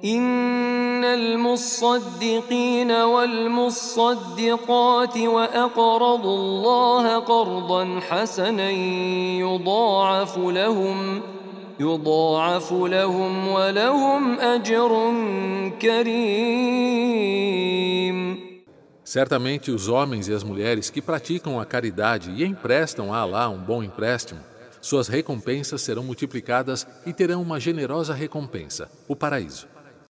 إن المصدقين والمصدقات وأقرضوا الله قرضا حسنا يضاعف لهم ولهم أجر كريم. Certamente os homens e as mulheres que praticam a caridade e emprestam a Alá um bom empréstimo, suas recompensas serão multiplicadas e terão uma generosa recompensa, o paraíso.